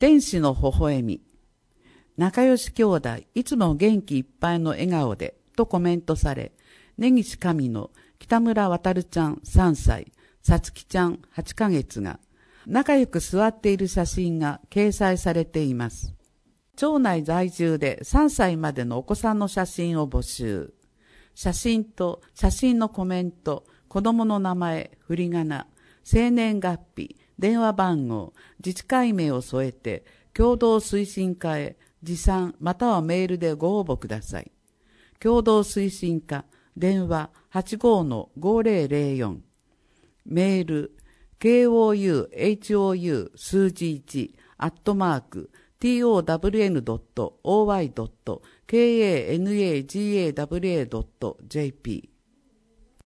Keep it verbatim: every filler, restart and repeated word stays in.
天使の微笑み。仲良し兄弟、いつも元気いっぱいの笑顔で、とコメントされ、根岸神の北村渡ちゃんさんさい、さつきちゃんはちかげつが、仲良く座っている写真が掲載されています。町内在住でさんさいまでのお子さんの写真を募集。写真と写真のコメント、子供の名前、振り仮名、生年月日、電話番号、自治会名を添えて、共同推進課へ持参またはメールでご応募ください。共同推進課、電話 はちごーごーぜろぜろよん、メール ケーオーユーエイチオーユー 数字いちアットマーク トワンドットオーワイドットケーエーエヌエージーエーダブリューエードットジェーピー